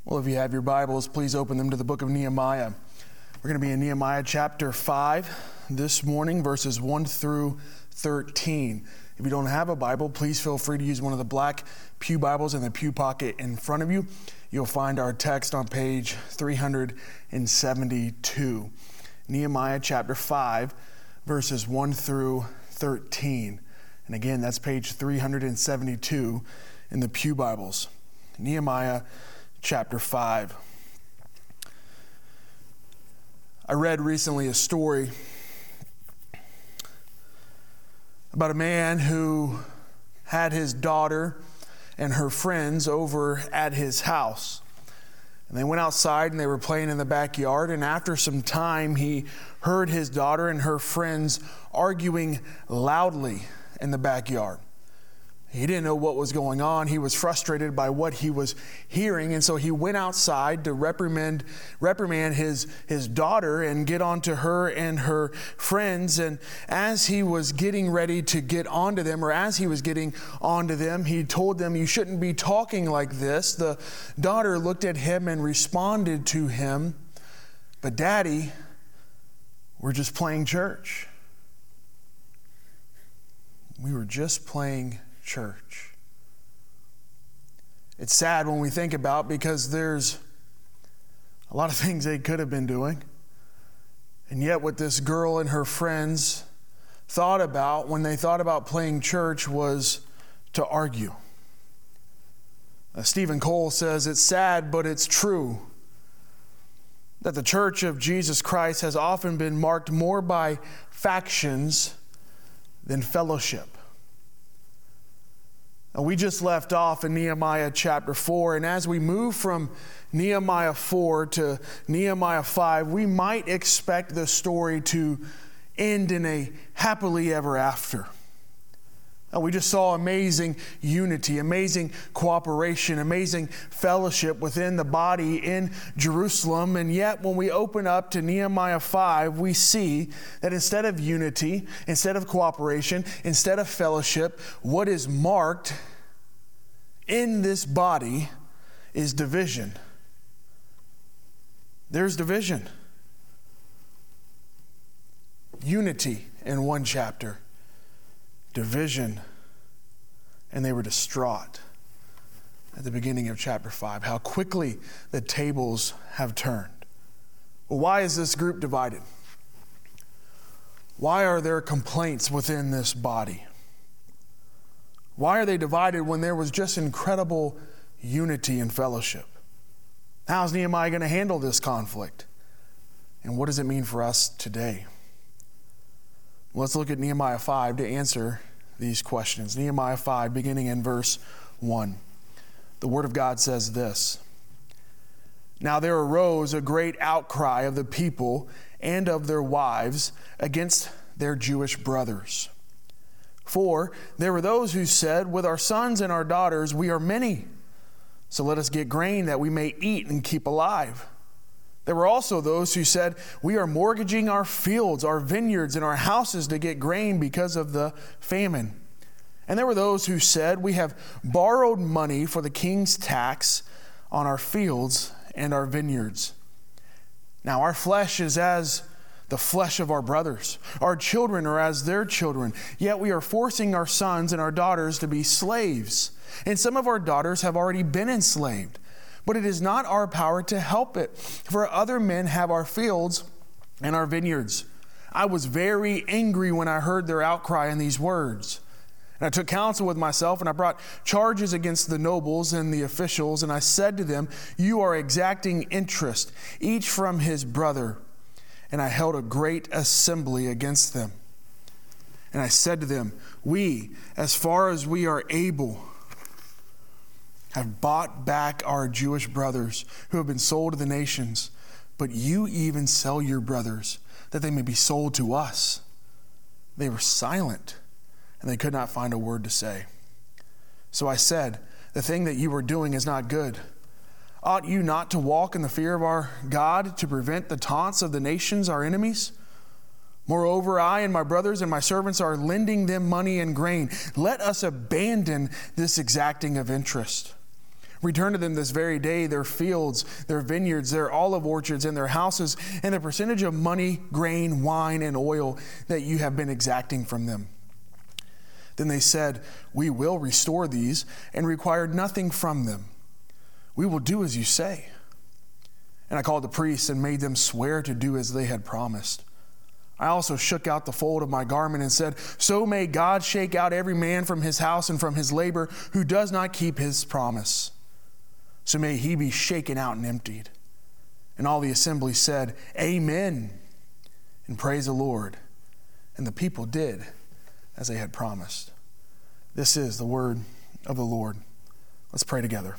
Well, if you have your Bibles, please open them to the book of Nehemiah. We're going to be in Nehemiah chapter 5 this morning, verses 1 through 13. If you don't have a Bible, please feel free to use one of the black pew Bibles in the pew pocket in front of you. You'll find our text on page 372. Nehemiah chapter 5, verses 1 through 13. And again, that's page 372 in the pew Bibles. Nehemiah chapter 5. I read recently a story about a man who had his daughter and her friends over at his house. And they went outside and they were playing in the backyard. And after some time, he heard his daughter and her friends arguing loudly in the backyard. He didn't know what was going on. He was frustrated by what he was hearing. And so he went outside to reprimand his daughter and get onto her and her friends. And as he was getting ready to get onto them, or as he was getting onto them, he told them, "You shouldn't be talking like this." The daughter looked at him and responded to him, "But Daddy, we're just playing church. We were just playing church." It's sad when we think about, because there's a lot of things they could have been doing. And yet what this girl and her friends thought about when they thought about playing church was to argue. Stephen Cole says, "It's sad, but it's true that the Church of Jesus Christ has often been marked more by factions than fellowship." We just left off in Nehemiah chapter 4, and as we move from Nehemiah 4 to Nehemiah 5, we might expect the story to end in a happily ever after. We just saw amazing unity, amazing cooperation, amazing fellowship within the body in Jerusalem. And yet when we open up to Nehemiah 5, we see that instead of unity, instead of cooperation, instead of fellowship, what is marked in this body is division. There's division. Unity in one chapter. Division, and they were distraught at the beginning of chapter 5. How quickly the tables have turned. Well, why is this group divided? Why are there complaints within this body? Why are they divided when there was just incredible unity and fellowship? How is Nehemiah going to handle this conflict? And what does it mean for us today? Let's look at Nehemiah 5 to answer these questions. Nehemiah 5, beginning in verse 1. The Word of God says this: "Now there arose a great outcry of the people and of their wives against their Jewish brothers. For there were those who said, 'With our sons and our daughters we are many, so let us get grain that we may eat and keep alive.' There were also those who said, 'We are mortgaging our fields, our vineyards, and our houses to get grain because of the famine.' And there were those who said, 'We have borrowed money for the king's tax on our fields and our vineyards. Now our flesh is as the flesh of our brothers. Our children are as their children. Yet we are forcing our sons and our daughters to be slaves. And some of our daughters have already been enslaved. But it is not our power to help it, for other men have our fields and our vineyards.' I was very angry when I heard their outcry in these words. And I took counsel with myself, and I brought charges against the nobles and the officials. And I said to them, 'You are exacting interest, each from his brother.' And I held a great assembly against them. And I said to them, 'We, as far as we are able, have bought back our Jewish brothers who have been sold to the nations. But you even sell your brothers, that they may be sold to us.' They were silent, and they could not find a word to say. So I said, 'The thing that you are doing is not good. Ought you not to walk in the fear of our God to prevent the taunts of the nations, our enemies? Moreover, I and my brothers and my servants are lending them money and grain. Let us abandon this exacting of interest. Return to them this very day their fields, their vineyards, their olive orchards, and their houses, and the percentage of money, grain, wine, and oil that you have been exacting from them." Then they said, "We will restore these and require nothing from them. We will do as you say." And I called the priests and made them swear to do as they had promised. I also shook out the fold of my garment and said, "So may God shake out every man from his house and from his labor who does not keep his promise. So may he be shaken out and emptied." And all the assembly said, "Amen," and praise the Lord. And the people did as they had promised. This is the word of the Lord. Let's pray together.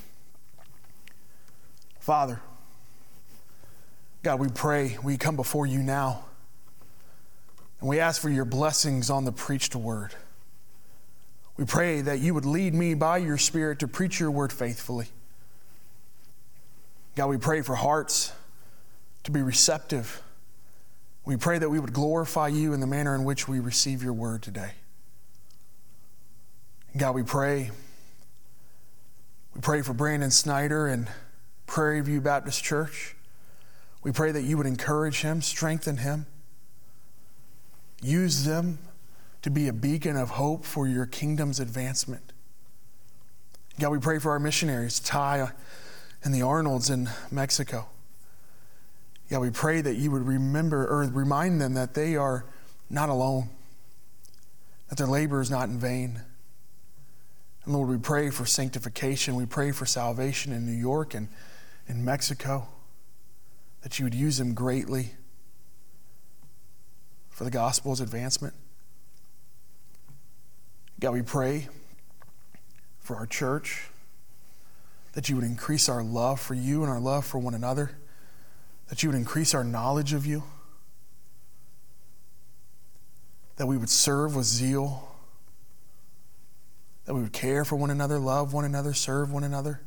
Father, God, we pray, we come before you now, and we ask for your blessings on the preached word. We pray that you would lead me by your Spirit to preach your word faithfully. God, we pray for hearts to be receptive. We pray that we would glorify you in the manner in which we receive your word today. God, we pray for Brandon Snyder and Prairie View Baptist Church. We pray that you would encourage him, strengthen him, use them to be a beacon of hope for your kingdom's advancement. God, we pray for our missionaries, Ty and the Arnolds in Mexico. God, we pray that you would remind them that they are not alone, that their labor is not in vain. And Lord, we pray for sanctification. We pray for salvation in New York and in Mexico, that you would use them greatly for the gospel's advancement. God, we pray for our church, that you would increase our love for you and our love for one another, that you would increase our knowledge of you, that we would serve with zeal, that we would care for one another, love one another, serve one another.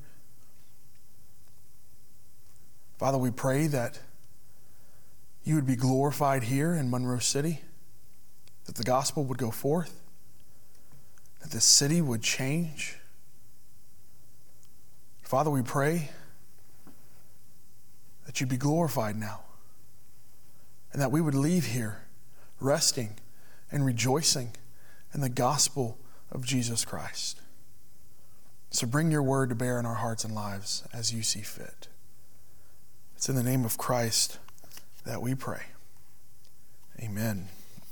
Father, we pray that you would be glorified here in Monroe City, that the gospel would go forth, that the city would change. Father, we pray that you be glorified now, and that we would leave here resting and rejoicing in the gospel of Jesus Christ. So bring your word to bear in our hearts and lives as you see fit. It's in the name of Christ that we pray. Amen.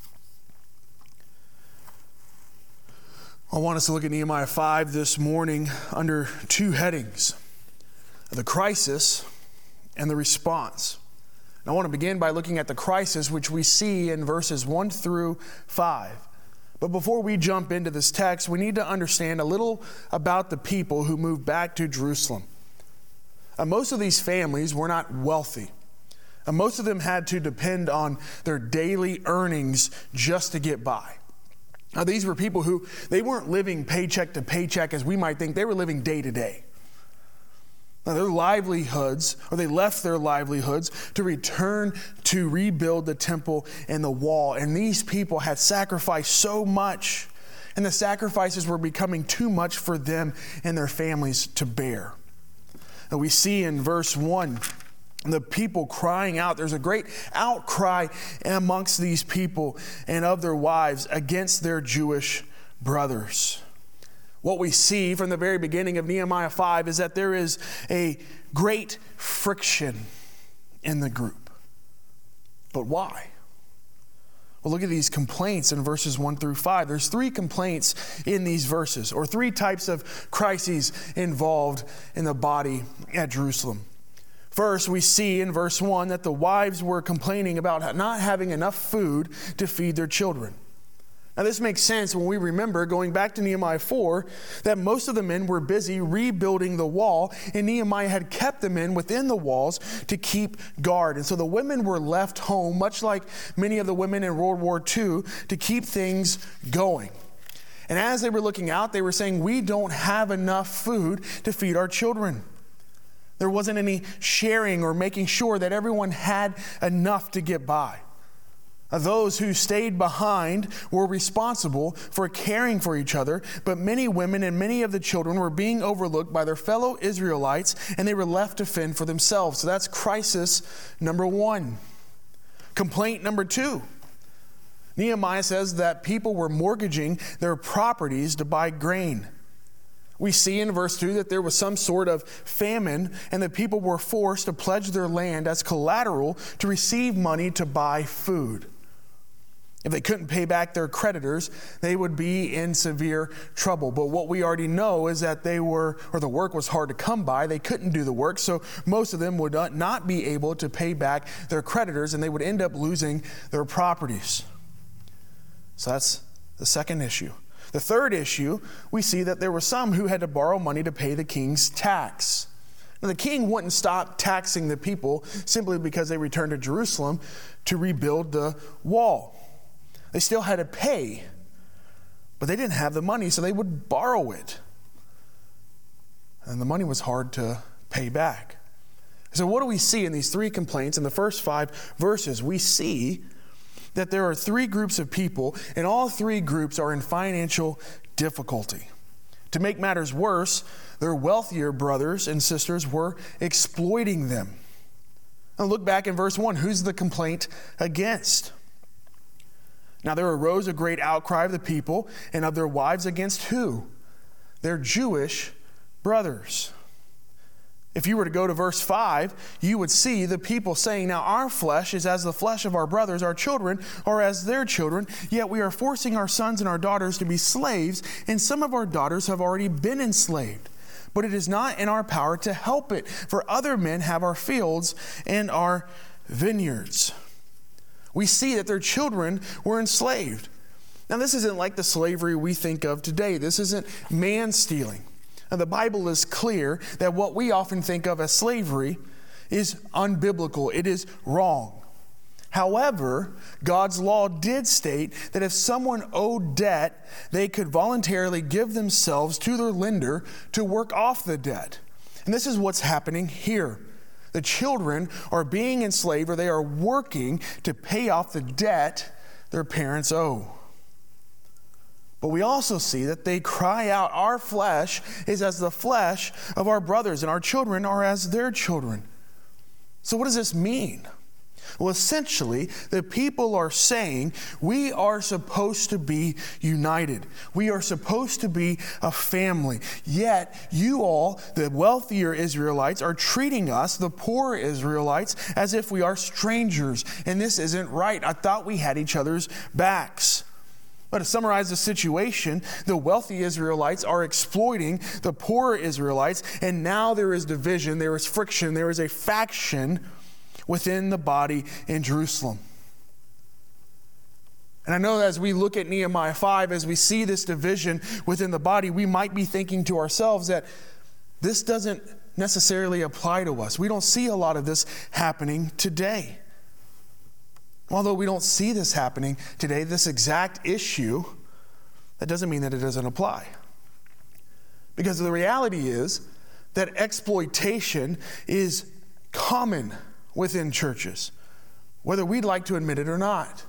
I want us to look at Nehemiah 5 this morning under two headings: the crisis and the response. And I want to begin by looking at the crisis, which we see in verses 1 through 5. But before we jump into this text, we need to understand a little about the people who moved back to Jerusalem. Most of these families were not wealthy. Most of them had to depend on their daily earnings just to get by. Now, these were people who, they weren't living paycheck to paycheck as we might think. They were living day to day. Now, their livelihoods, or they left their livelihoods to return to rebuild the temple and the wall. And these people had sacrificed so much, and the sacrifices were becoming too much for them and their families to bear. Now, we see in verse 1, the people crying out. There's a great outcry amongst these people and of their wives against their Jewish brothers. What we see from the very beginning of Nehemiah 5 is that there is a great friction in the group. But why? Well, look at these complaints in verses 1 through 5. There's 3 complaints in these verses, or 3 types of crises involved in the body at Jerusalem. First, we see in verse 1 that the wives were complaining about not having enough food to feed their children. Now, this makes sense when we remember, going back to Nehemiah 4, that most of the men were busy rebuilding the wall, and Nehemiah had kept the men within the walls to keep guard. And so the women were left home, much like many of the women in World War II, to keep things going. And as they were looking out, they were saying, "We don't have enough food to feed our children." There wasn't any sharing or making sure that everyone had enough to get by. Those who stayed behind were responsible for caring for each other, but many women and many of the children were being overlooked by their fellow Israelites, and they were left to fend for themselves. So that's crisis number one. Complaint number two. Nehemiah says that people were mortgaging their properties to buy grain. We see in verse 2 that there was some sort of famine, and the people were forced to pledge their land as collateral to receive money to buy food. If they couldn't pay back their creditors, they would be in severe trouble. But what we already know is that the work was hard to come by. They couldn't do the work, so most of them would not be able to pay back their creditors, and they would end up losing their properties. So that's the second issue. The third issue, we see that there were some who had to borrow money to pay the king's tax. Now, the king wouldn't stop taxing the people simply because they returned to Jerusalem to rebuild the wall. They still had to pay, but they didn't have the money, so they would borrow it. And the money was hard to pay back. So what do we see in these three complaints? In the first 5 verses, we see that there are 3 groups of people, and all 3 groups are in financial difficulty. To make matters worse, their wealthier brothers and sisters were exploiting them. Now look back in verse 1. Who's the complaint against? Now there arose a great outcry of the people and of their wives against who? Their Jewish brothers. If you were to go to verse 5, you would see the people saying, now our flesh is as the flesh of our brothers, our children are as their children, yet we are forcing our sons and our daughters to be slaves, and some of our daughters have already been enslaved. But it is not in our power to help it, for other men have our fields and our vineyards. We see that their children were enslaved. Now, this isn't like the slavery we think of today. This isn't man stealing. Now, the Bible is clear that what we often think of as slavery is unbiblical. It is wrong. However, God's law did state that if someone owed debt, they could voluntarily give themselves to their lender to work off the debt. And this is what's happening here. The children are being enslaved, or they are working to pay off the debt their parents owe. But we also see that they cry out, our flesh is as the flesh of our brothers, and our children are as their children. So what does this mean? Well, essentially, the people are saying we are supposed to be united. We are supposed to be a family. Yet, you all, the wealthier Israelites, are treating us, the poor Israelites, as if we are strangers. And this isn't right. I thought we had each other's backs. But to summarize the situation, the wealthy Israelites are exploiting the poorer Israelites, and now there is division, there is friction, there is a faction within the body in Jerusalem. And I know that as we look at Nehemiah 5, as we see this division within the body, we might be thinking to ourselves that this doesn't necessarily apply to us. We don't see a lot of this happening today. Although we don't see this happening today, this exact issue, that doesn't mean that it doesn't apply. Because the reality is that exploitation is common within churches, whether we'd like to admit it or not.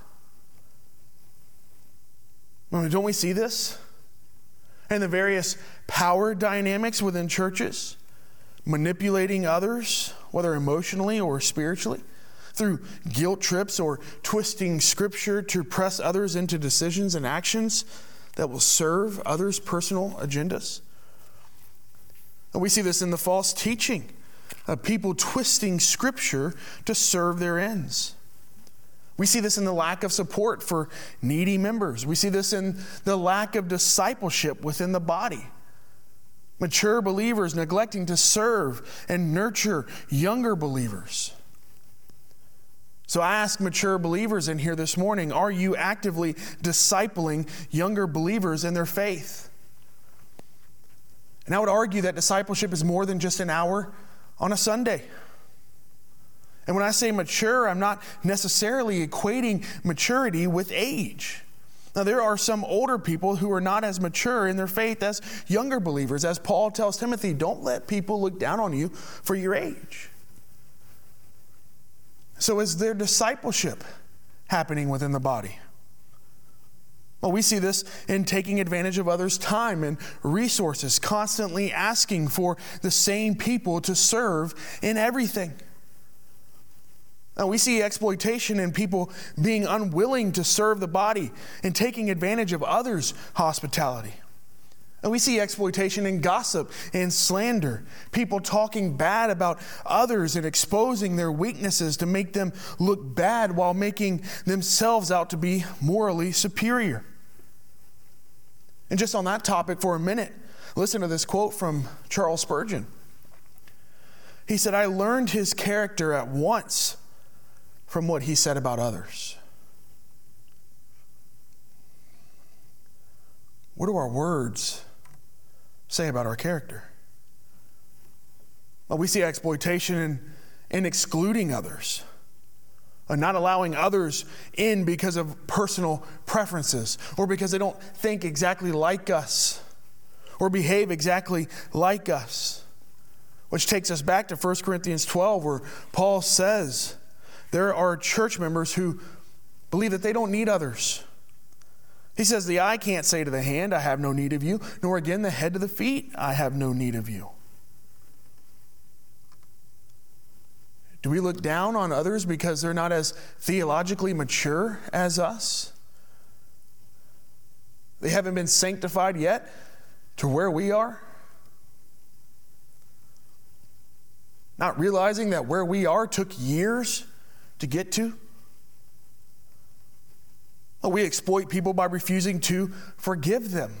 Don't we see this? And the various power dynamics within churches, manipulating others, whether emotionally or spiritually, through guilt trips or twisting scripture to press others into decisions and actions that will serve others' personal agendas. And we see this in the false teaching of people twisting scripture to serve their ends. We see this in the lack of support for needy members. We see this in the lack of discipleship within the body. Mature believers neglecting to serve and nurture younger believers. So I ask mature believers in here this morning, are you actively discipling younger believers in their faith? And I would argue that discipleship is more than just an hour on a Sunday. And when I say mature, I'm not necessarily equating maturity with age. Now, there are some older people who are not as mature in their faith as younger believers. As Paul tells Timothy, don't let people look down on you for your age. So is their discipleship happening within the body? Well, we see this in taking advantage of others' time and resources, constantly asking for the same people to serve in everything. Now, we see exploitation in people being unwilling to serve the body and taking advantage of others' hospitality. And we see exploitation in gossip and slander, people talking bad about others and exposing their weaknesses to make them look bad while making themselves out to be morally superior. And just on that topic for a minute, listen to this quote from Charles Spurgeon. He said, "I learned his character at once from what he said about others." What do our words say about our character? Well, we see exploitation in excluding others, not allowing others in because of personal preferences or because they don't think exactly like us or behave exactly like us. Which takes us back to 1 Corinthians 12, where Paul says there are church members who believe that they don't need others. He says, "The eye can't say to the hand, 'I have no need of you,' nor again the head to the feet, 'I have no need of you.'" Do we look down on others because they're not as theologically mature as us? They haven't been sanctified yet to where we are? Not realizing that where we are took years to get to? We exploit people by refusing to forgive them.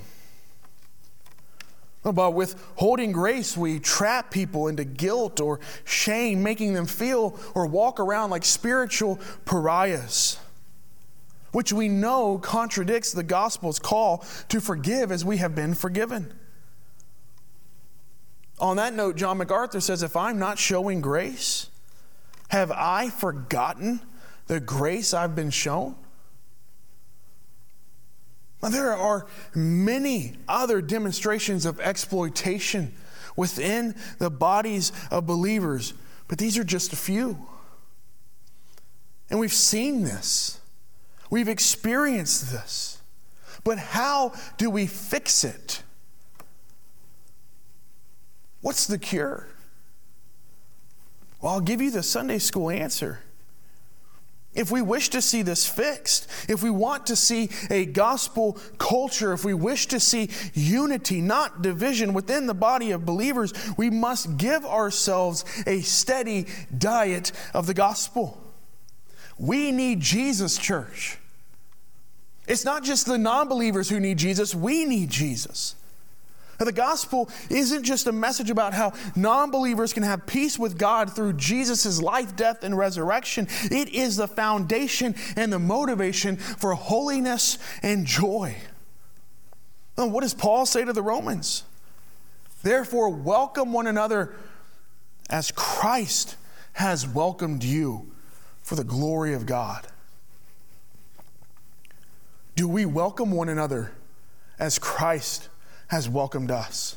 By withholding grace, we trap people into guilt or shame, making them feel or walk around like spiritual pariahs, which we know contradicts the gospel's call to forgive as we have been forgiven. On that note, John MacArthur says, "If I'm not showing grace, have I forgotten the grace I've been shown?" Now, there are many other demonstrations of exploitation within the bodies of believers, but these are just a few. And we've seen this. We've experienced this. But how do we fix it? What's the cure? Well, I'll give you the Sunday school answer. If we wish to see this fixed, if we want to see a gospel culture, if we wish to see unity, not division within the body of believers, we must give ourselves a steady diet of the gospel. We need Jesus, church. It's not just the non-believers who need Jesus, we need Jesus. The gospel isn't just a message about how non-believers can have peace with God through Jesus' life, death, and resurrection. It is the foundation and the motivation for holiness and joy. And what does Paul say to the Romans? "Therefore, welcome one another as Christ has welcomed you for the glory of God." Do we welcome one another as Christ has welcomed us?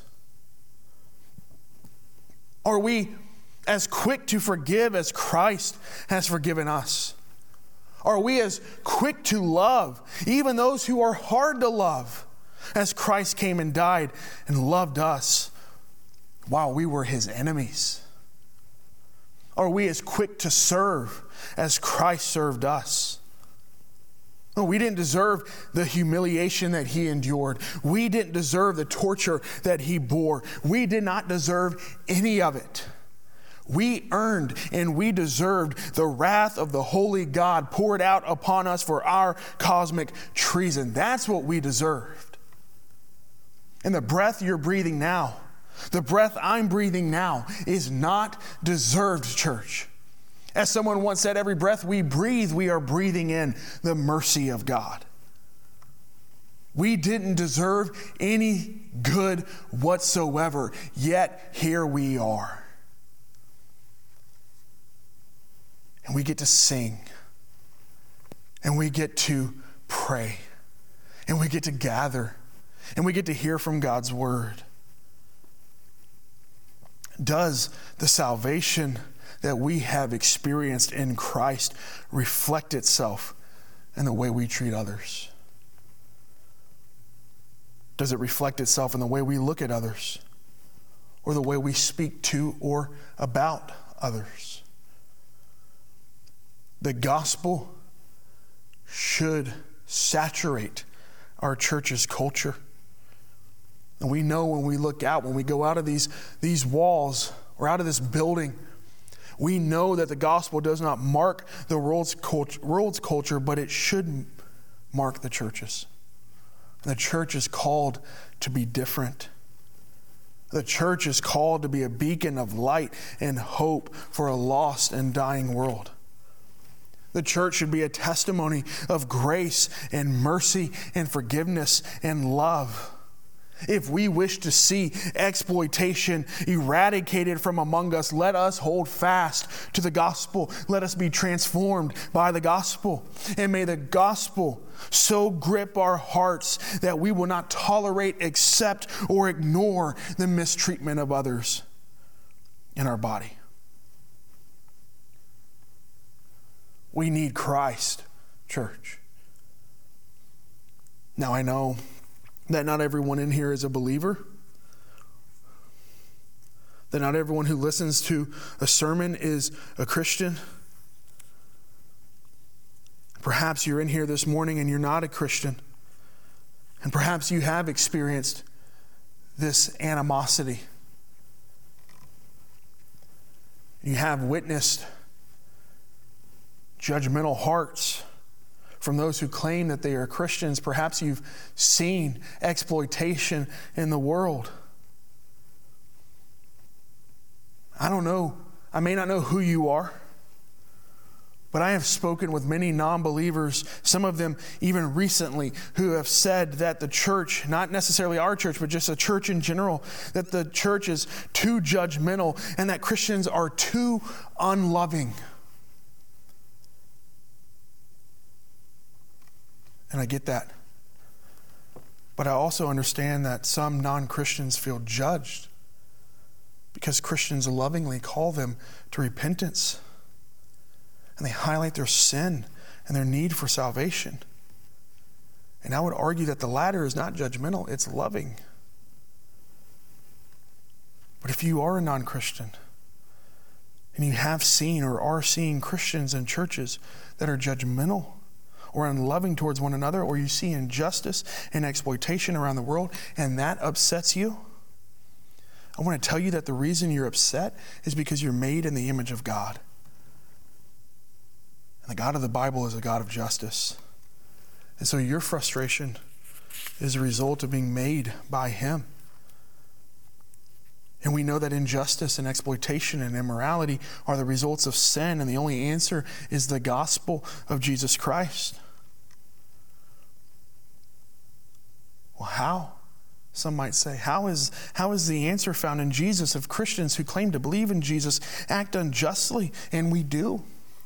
Are we as quick to forgive as Christ has forgiven us? Are we as quick to love even those who are hard to love as Christ came and died and loved us while we were his enemies? Are we as quick to serve as Christ served us? No, we didn't deserve the humiliation that he endured. We didn't deserve the torture that he bore. We did not deserve any of it. We earned and we deserved the wrath of the holy God poured out upon us for our cosmic treason. That's what we deserved. And the breath you're breathing now, the breath I'm breathing now, is not deserved, church. As someone once said, every breath we breathe, we are breathing in the mercy of God. We didn't deserve any good whatsoever, yet here we are. And we get to sing, and we get to pray, and we get to gather, and we get to hear from God's word. Does the salvation that we have experienced in Christ reflect itself and the way we treat others? Does it reflect itself in the way we look at others or the way we speak to or about others? The gospel should saturate our church's culture. And we know when we look out, when we go out of these walls or out of this building, we know that the gospel does not mark the world's culture, but it should mark the church's. And the church is called to be different. The church is called to be a beacon of light and hope for a lost and dying world. The church should be a testimony of grace and mercy and forgiveness and love. If we wish to see exploitation eradicated from among us, let us hold fast to the gospel. Let us be transformed by the gospel. And may the gospel so grip our hearts that we will not tolerate, accept, or ignore the mistreatment of others in our body. We need Christ, church. Now I know that not everyone in here is a believer, that not everyone who listens to a sermon is a Christian. Perhaps you're in here this morning and you're not a Christian, and perhaps you have experienced this animosity. You have witnessed judgmental hearts from those who claim that they are Christians. Perhaps you've seen exploitation in the world. I don't know. I may not know who you are, but I have spoken with many non-believers, some of them even recently, who have said that the church, not necessarily our church, but just a church in general, that the church is too judgmental and that Christians are too unloving. And I get that. But I also understand that some non-Christians feel judged because Christians lovingly call them to repentance. And they highlight their sin and their need for salvation. And I would argue that the latter is not judgmental, it's loving. But if you are a non-Christian and you have seen or are seeing Christians in churches that are judgmental or unloving towards one another, or you see injustice and exploitation around the world, and that upsets you, I want to tell you that the reason you're upset is because you're made in the image of God. And the God of the Bible is a God of justice. And so your frustration is a result of being made by Him. And we know that injustice and exploitation and immorality are the results of sin, and the only answer is the gospel of Jesus Christ. Well, how? Some might say, how is the answer found in Jesus if Christians who claim to believe in Jesus act unjustly? And we do.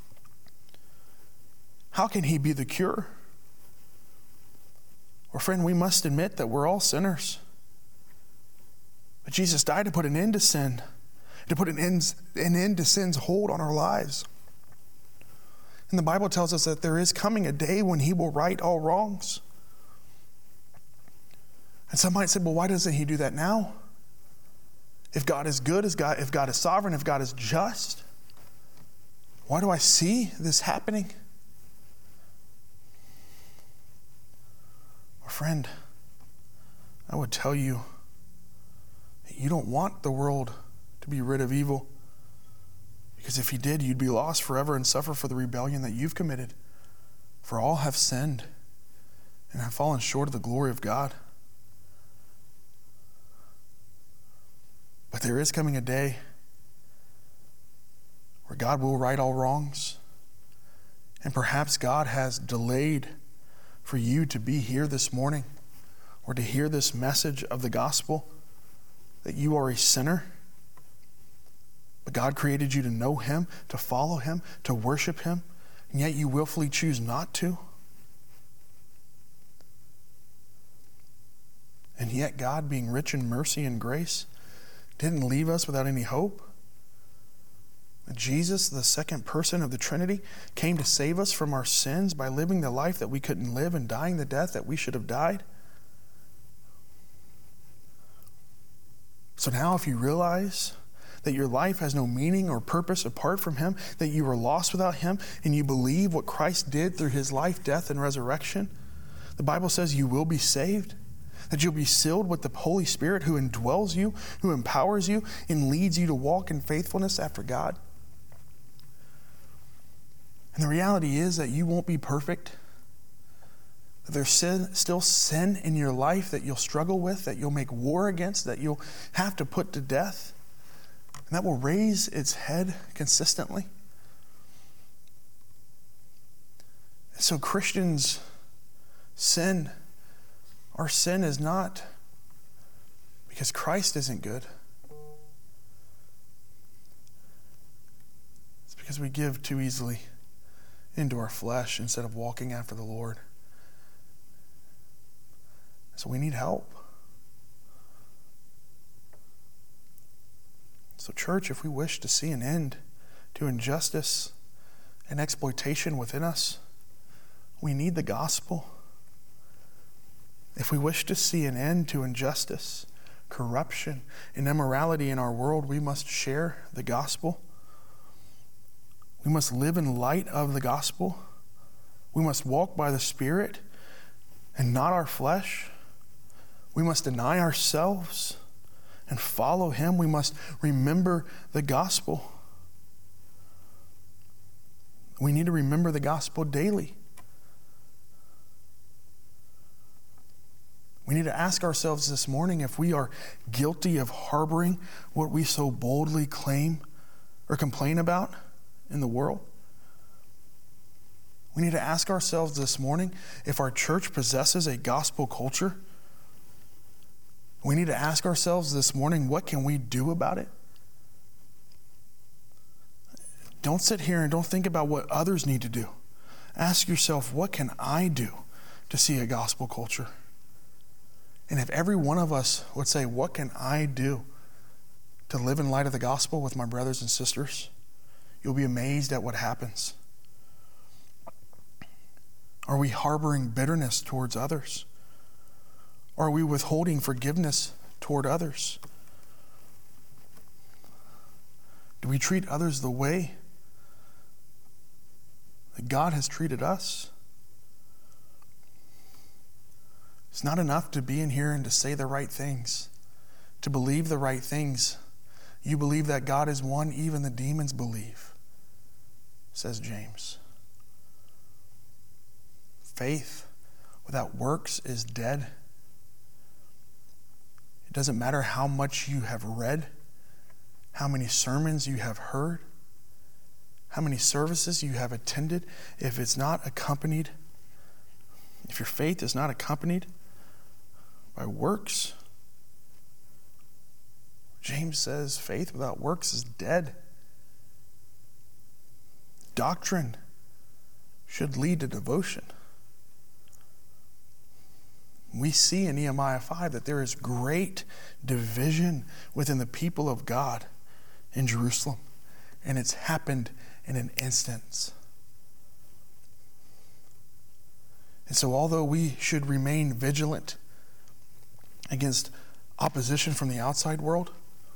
How can He be the cure? Well, friend, we must admit that we're all sinners. But Jesus died to put an end to sin, to put an end to sin's hold on our lives. And the Bible tells us that there is coming a day when He will right all wrongs. And some might say, well, why doesn't He do that now? If God is good, if God is sovereign, if God is just, why do I see this happening? Well, friend, I would tell you that you don't want the world to be rid of evil. Because if you did, you'd be lost forever and suffer for the rebellion that you've committed. For all have sinned and have fallen short of the glory of God. But there is coming a day where God will right all wrongs. And perhaps God has delayed for you to be here this morning or to hear this message of the gospel, that you are a sinner. But God created you to know Him, to follow Him, to worship Him, and yet you willfully choose not to. And yet God, being rich in mercy and grace, didn't leave us without any hope. Jesus, the second person of the Trinity, came to save us from our sins by living the life that we couldn't live and dying the death that we should have died? So now if you realize that your life has no meaning or purpose apart from him, that you are lost without him, and you believe what Christ did through his life, death, and resurrection, the Bible says you will be saved, that you'll be sealed with the Holy Spirit who indwells you, who empowers you, and leads you to walk in faithfulness after God. And the reality is that you won't be perfect, that there's still sin in your life that you'll struggle with, that you'll make war against, that you'll have to put to death. And that will raise its head consistently. And so Christians sin. Our sin is not because Christ isn't good. It's because we give too easily into our flesh instead of walking after the Lord. So we need help. So church, if we wish to see an end to injustice and exploitation within us, we need the gospel. If we wish to see an end to injustice, corruption, and immorality in our world, we must share the gospel. We must live in light of the gospel. We must walk by the Spirit and not our flesh. We must deny ourselves and follow him. We must remember the gospel. We need to remember the gospel daily. We need to ask ourselves this morning if we are guilty of harboring what we so boldly claim or complain about in the world. We need to ask ourselves this morning if our church possesses a gospel culture. We need to ask ourselves this morning, what can we do about it? Don't sit here and don't think about what others need to do. Ask yourself, what can I do to see a gospel culture? And if every one of us would say, what can I do to live in light of the gospel with my brothers and sisters? You'll be amazed at what happens. Are we harboring bitterness towards others? Are we withholding forgiveness toward others? Do we treat others the way that God has treated us? It's not enough to be in here and to say the right things, to believe the right things. You believe that God is one, even the demons believe, says James. Faith without works is dead. It doesn't matter how much you have read, how many sermons you have heard, how many services you have attended, if it's not accompanied, if your faith is not accompanied by works, James says faith without works is dead. Doctrine should lead to devotion. We see in Nehemiah 5 that there is great division within the people of God in Jerusalem. And it's happened in an instant. And so although we should remain vigilant against opposition from the outside world,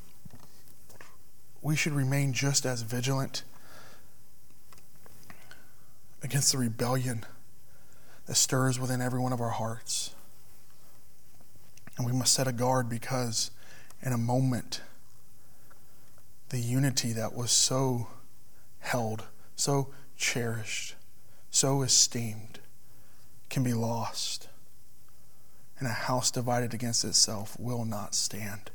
we should remain just as vigilant against the rebellion that stirs within every one of our hearts. And we must set a guard because in a moment, the unity that was so held, so cherished, so esteemed, can be lost. And a house divided against itself will not stand.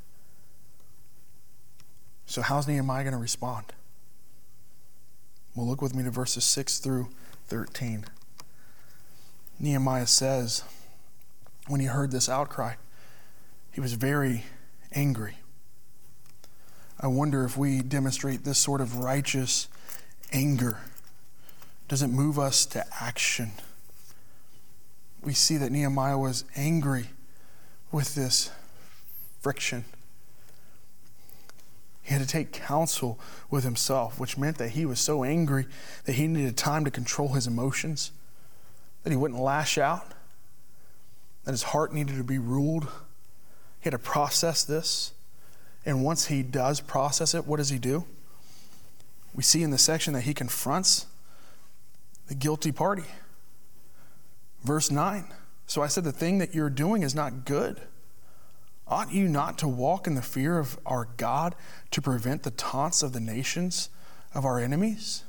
So how's Nehemiah going to respond? Well, look with me to verses 6 through 13. Nehemiah says, when he heard this outcry, he was very angry. I wonder if we demonstrate this sort of righteous anger. Does it move us to action? We see that Nehemiah was angry with this friction. He had to take counsel with himself, which meant that he was so angry that he needed time to control his emotions, that he wouldn't lash out, that his heart needed to be ruled. He had to process this. And once he does process it, what does he do? We see in the section that he confronts the guilty party. Verse 9. So I said, the thing that you're doing is not good. Ought you not to walk in the fear of our God to prevent the taunts of the nations of our enemies?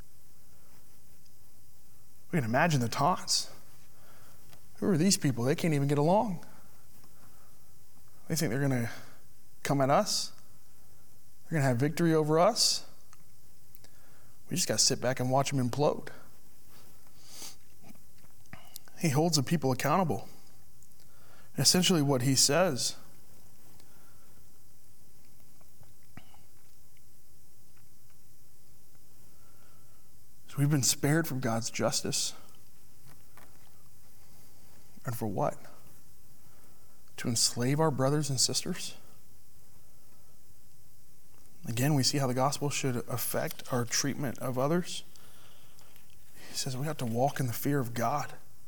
We can imagine the taunts. Who are these people? They can't even get along. They think they're going to come at us. They're going to have victory over us. We just got to sit back and watch them implode. He holds the people accountable. And essentially what he says is we've been spared from God's justice. And for what? To enslave our brothers and sisters? Again, we see how the gospel should affect our treatment of others. He says we have to walk in the fear of God.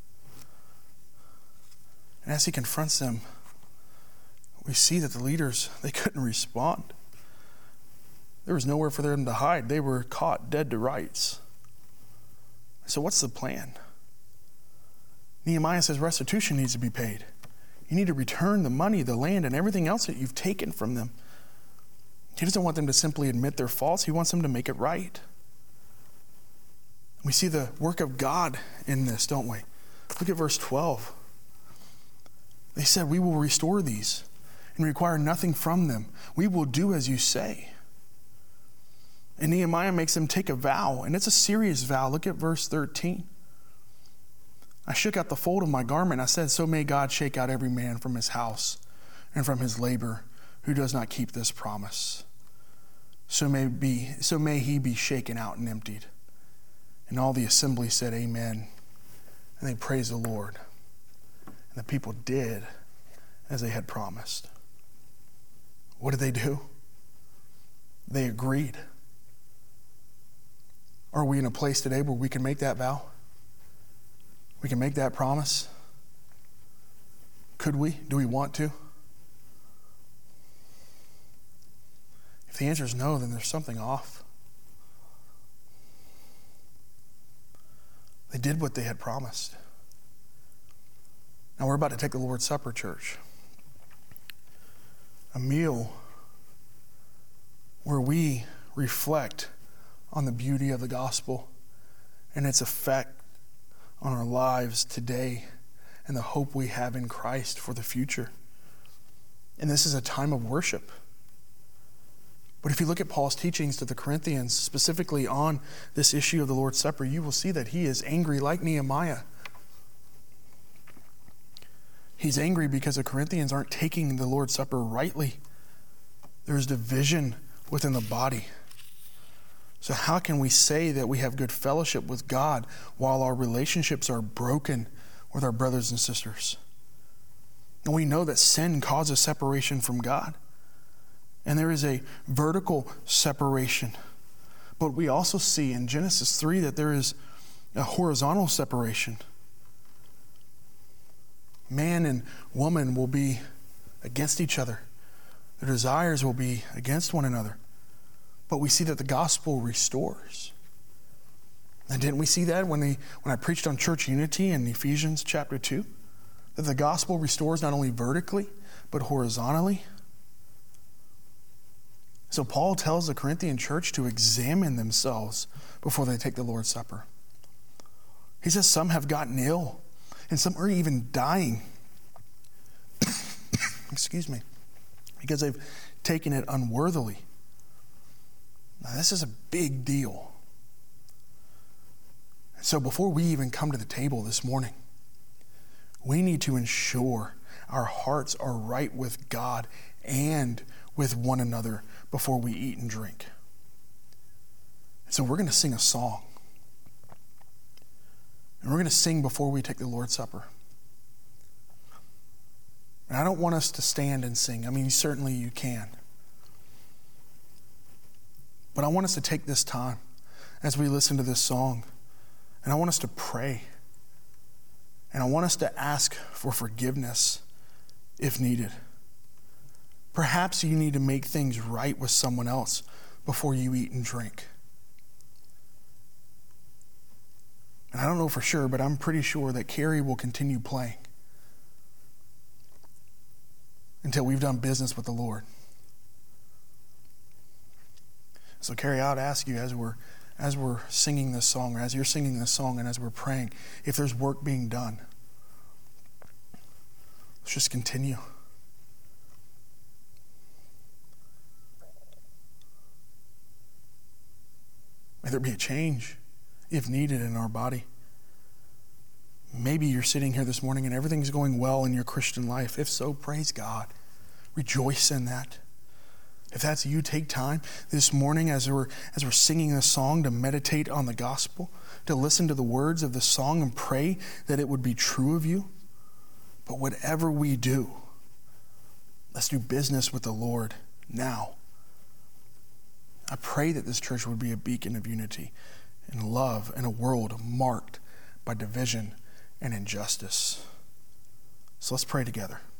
And as he confronts them, we see that the leaders, they couldn't respond. There was nowhere for them to hide. They were caught dead to rights. So what's the plan? Nehemiah says restitution needs to be paid. You need to return the money, the land, and everything else that you've taken from them. He doesn't want them to simply admit their faults. He wants them to make it right. We see the work of God in this, don't we? Look at verse 12. They said, we will restore these and require nothing from them. We will do as you say. And Nehemiah makes them take a vow, and it's a serious vow. Look at verse 13. I shook out the fold of my garment. I said, so may God shake out every man from his house and from his labor who does not keep this promise. So may he be shaken out and emptied. And all the assembly said, amen. And they praised the Lord. And the people did as they had promised. What did they do? They agreed. Are we in a place today where we can make that vow? We can make that promise? Could we? Do we want to? If the answer is no, then there's something off. They did what they had promised. Now we're about to take the Lord's Supper, church. A meal where we reflect on the beauty of the gospel and its effect on our lives today and the hope we have in Christ for the future. And this is a time of worship. But if you look at Paul's teachings to the Corinthians, specifically on this issue of the Lord's Supper, you will see that he is angry like Nehemiah. He's angry because the Corinthians aren't taking the Lord's Supper rightly. There's division within the body. So how can we say that we have good fellowship with God while our relationships are broken with our brothers and sisters? And we know that sin causes separation from God. And there is a vertical separation. But we also see in Genesis 3 that there is a horizontal separation. Man and woman will be against each other. Their desires will be against one another. But we see that the gospel restores. And didn't we see that when I preached on church unity in Ephesians chapter 2? That the gospel restores not only vertically, but horizontally. So Paul tells the Corinthian church to examine themselves before they take the Lord's Supper. He says some have gotten ill, and some are even dying. Excuse me. Because they've taken it unworthily. Now, this is a big deal. So before we even come to the table this morning, we need to ensure our hearts are right with God and with one another before we eat and drink. So we're going to sing a song. And we're going to sing before we take the Lord's Supper. And I don't want us to stand and sing. I mean, certainly you can. But I want us to take this time as we listen to this song, and I want us to pray. And I want us to ask for forgiveness if needed. Perhaps you need to make things right with someone else before you eat and drink. And I don't know for sure, but I'm pretty sure that Carrie will continue playing until we've done business with the Lord. So Carrie, I would ask you as we're singing this song, or as you're singing this song and as we're praying, if there's work being done, let's just continue. May there be a change, if needed, in our body. Maybe you're sitting here this morning and everything's going well in your Christian life. If so, praise God. Rejoice in that. If that's you, take time this morning as we're singing this song to meditate on the gospel, to listen to the words of the song and pray that it would be true of you. But whatever we do, let's do business with the Lord now. I pray that this church would be a beacon of unity and love in a world marked by division and injustice. So let's pray together.